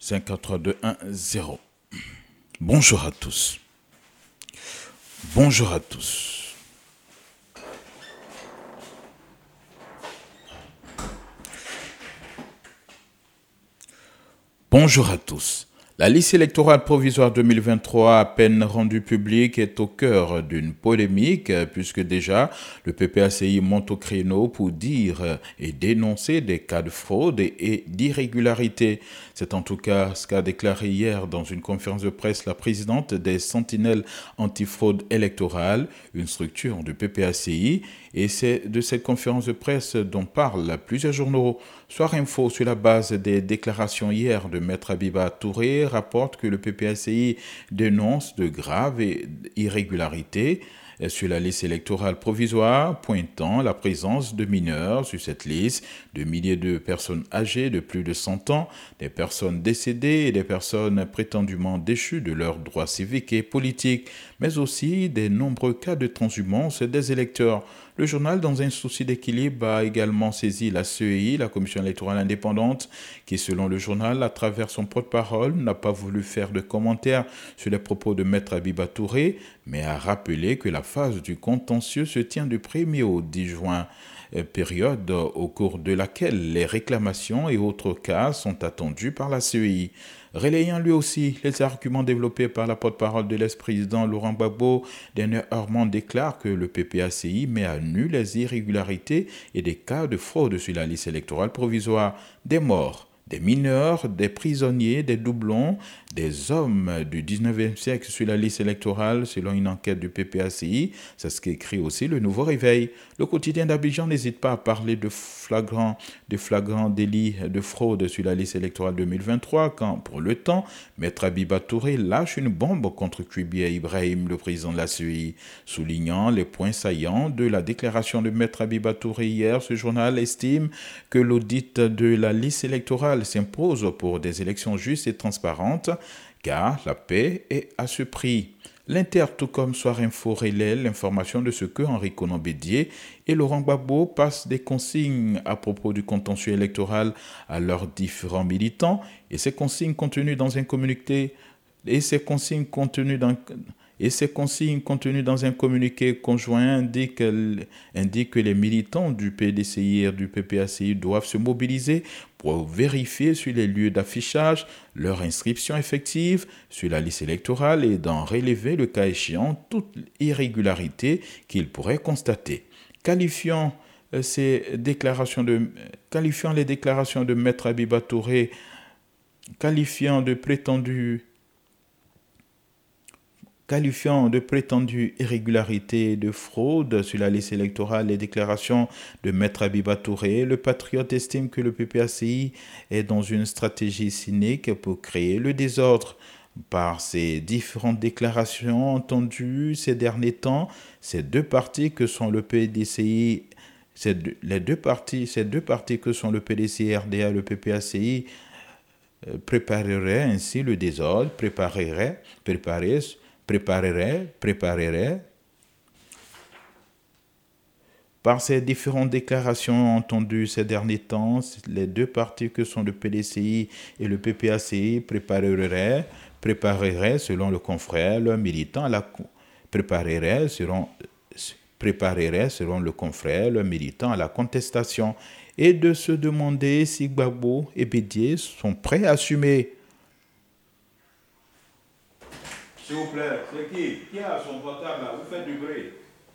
54210. Bonjour à tous. Bonjour à tous. Bonjour à tous. La liste électorale provisoire 2023, à peine rendue publique, est au cœur d'une polémique puisque déjà le PPACI monte au créneau pour dire et dénoncer des cas de fraude et d'irrégularité. C'est en tout cas ce qu'a déclaré hier dans une conférence de presse la présidente des Sentinelles antifraude électorale, une structure du PPACI, et c'est de cette conférence de presse dont parlent plusieurs journaux. Soir Info, sur la base des déclarations hier de Maître Abiba Touré, rapporte que le PPACI dénonce de graves irrégularités sur la liste électorale provisoire, pointant la présence de mineurs sur cette liste, de milliers de personnes âgées de plus de 100 ans, des personnes décédées et des personnes prétendument déchues de leurs droits civiques et politiques, mais aussi des nombreux cas de transhumance des électeurs. Le journal, dans un souci d'équilibre, a également saisi la CEI, la Commission électorale indépendante, qui, selon le journal, à travers son porte-parole, n'a pas voulu faire de commentaires sur les propos de Maître Abiba Touré, mais a rappelé que la phase du contentieux se tient du 1er au 10 juin, période au cours de laquelle les réclamations et autres cas sont attendus par la CEI. Relayant lui aussi les arguments développés par la porte-parole de l'ex-président Laurent Gbagbo, dernièrement déclare que le PPACI met à nu les irrégularités et des cas de fraude sur la liste électorale provisoire, des morts, des mineurs, des prisonniers, des doublons, des hommes du 19e siècle sur la liste électorale selon une enquête du PPACI. C'est ce qu'écrit aussi le Nouveau Réveil. Le quotidien d'Abidjan n'hésite pas à parler de flagrants délits de fraude sur la liste électorale 2023 quand, pour le temps, Maître Abiba Touré lâche une bombe contre Kubi Ibrahim, le président de la CEI. Soulignant les points saillants de la déclaration de Maître Abiba Touré hier, ce journal estime que l'audit de la liste électorale s'impose pour des élections justes et transparentes, car la paix est à ce prix. L'Inter, tout comme Soir Info, relaie l'information de ce que Henri Konan-Bédié et Laurent Gbagbo passent des consignes à propos du contentieux électoral à leurs différents militants, et ces consignes contenues dans un communiqué conjoint indiquent que les militants du PDCI et du PPACI doivent se mobiliser pour vérifier sur les lieux d'affichage leur inscription effective sur la liste électorale et d'en relever le cas échéant toute irrégularité qu'ils pourraient constater. Qualifiant les déclarations de Maître Abiba Touré, qualifiant de prétendues irrégularités et de fraude sur la liste électorale, les déclarations de Maître Abiba Touré, le patriote estime que le PPACI est dans une stratégie cynique pour créer le désordre. Par ces différentes déclarations entendues ces derniers temps, ces deux partis que sont le PDCI, ces deux partis que sont le PDCI, RDA et le PPACI, prépareraient ainsi le désordre, prépareraient. Par ces différentes déclarations entendues ces derniers temps, les deux partis que sont le PDCI et le PPACI prépareraient, selon le confrère, leurs militants à la contestation, et de se demander si Gbagbo et Bédié sont prêts à assumer. S'il vous plaît, c'est qui a son portable là? Vous faites du bruit.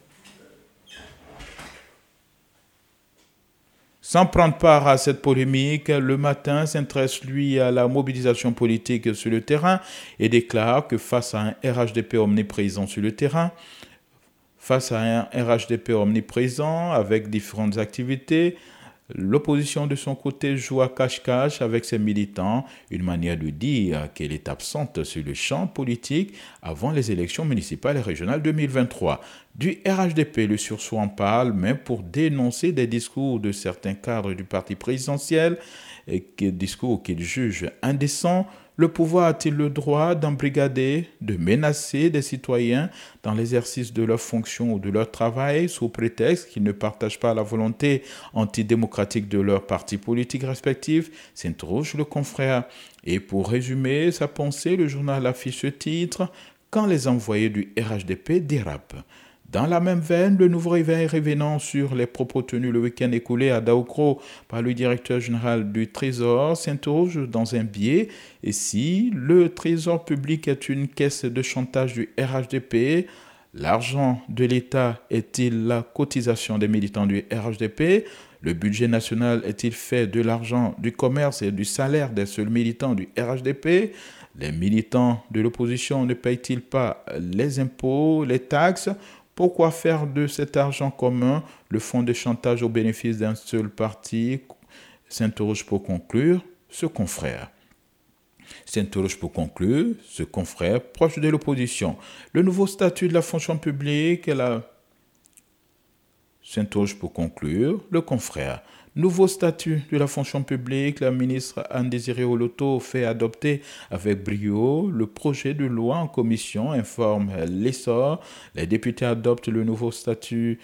Sans prendre part à cette polémique, Le Matin s'intéresse lui à la mobilisation politique sur le terrain et déclare que face à un RHDP omniprésent sur le terrain, avec différentes activités, l'opposition de son côté joue à cache-cache avec ses militants, une manière de dire qu'elle est absente sur le champ politique avant les élections municipales et régionales 2023. Du RHDP, le sursaut en parle, mais pour dénoncer des discours de certains cadres du parti présidentiel, discours qu'ils jugent indécents. Le pouvoir a-t-il le droit d'embrigader, de menacer des citoyens dans l'exercice de leurs fonctions ou de leur travail sous prétexte qu'ils ne partagent pas la volonté antidémocratique de leurs partis politiques respectifs, s'interroge le confrère. Et pour résumer sa pensée, le journal affiche ce titre « Quand les envoyés du RHDP dérapent ». Dans la même veine, le nouveau réveil revenant sur les propos tenus le week-end écoulé à Daoukro par le directeur général du Trésor s'interroge dans un biais et si le Trésor public est une caisse de chantage du RHDP, l'argent de l'État est-il la cotisation des militants du RHDP? Le budget national est-il fait de l'argent du commerce et du salaire des seuls militants du RHDP? Les militants de l'opposition ne payent-ils pas les impôts, les taxes? Pourquoi faire de cet argent commun le fonds de chantage au bénéfice d'un seul parti? S'interroge pour conclure ce confrère. Proche de l'opposition. Le nouveau statut de la fonction publique s'interroge pour conclure le confrère. Nouveau statut de la fonction publique, la ministre Anne-Désirée Oloto fait adopter avec brio le projet de loi en commission, informe l'essor. Les députés adoptent le nouveau statut,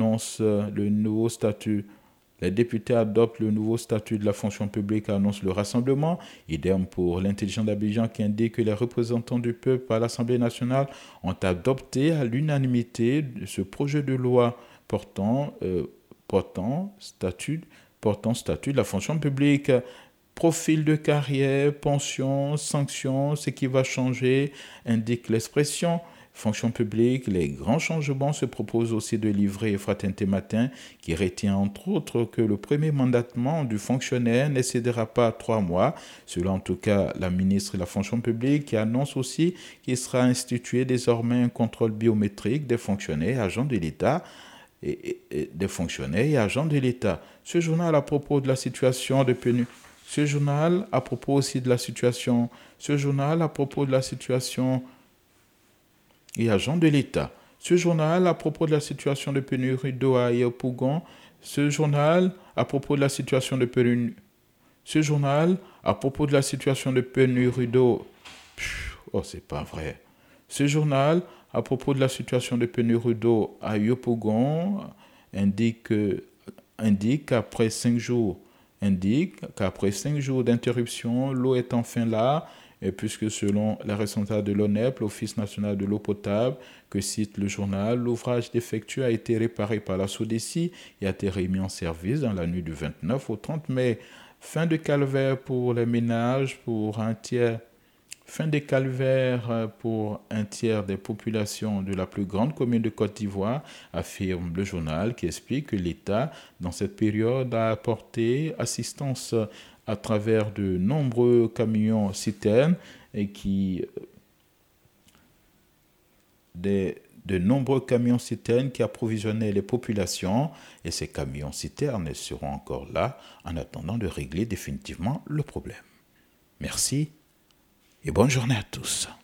Les députés adoptent le nouveau statut de la fonction publique, annonce le rassemblement. Idem pour l'intelligent d'Abidjan qui indique que les représentants du peuple à l'Assemblée nationale ont adopté à l'unanimité ce projet de loi portant statut de la fonction publique, profil de carrière, pension, sanctions, ce qui va changer, indique l'expression. Fonction publique, les grands changements se proposent aussi de livrer Fraternité Matin, qui retient entre autres que le premier mandatement du fonctionnaire n'excédera pas 3 mois, selon en tout cas la ministre de la fonction publique, qui annonce aussi qu'il sera institué désormais un contrôle biométrique des fonctionnaires et agents de l'État. Des fonctionnaires et agents de l'État. Ce journal à propos de la situation de pénurie. Ce journal à propos aussi de la situation. Ce journal à propos de la situation et agents de l'État. Ce journal à propos de la situation de pénurie d'eau à Yopougon. Ce journal à propos de la situation de pénurie. Ce journal à propos de la situation de pénurie d'eau. Oh, c'est pas vrai. Ce journal à propos de la situation de pénurie d'eau à Yopougon indique qu'après 5 jours d'interruption, l'eau est enfin là, et puisque selon la responsable de l'ONEP, l'Office national de l'eau potable, que cite le journal, l'ouvrage défectueux a été réparé par la SODECI et a été remis en service dans la nuit du 29 au 30 mai. Fin de calvaire pour les ménages, Fin des calvaires pour un tiers des populations de la plus grande commune de Côte d'Ivoire, affirme le journal qui explique que l'État, dans cette période, a apporté assistance à travers de nombreux camions-citernes et de nombreux camions-citernes qui approvisionnaient les populations et ces camions-citernes seront encore là en attendant de régler définitivement le problème. Merci. Et bonne journée à tous.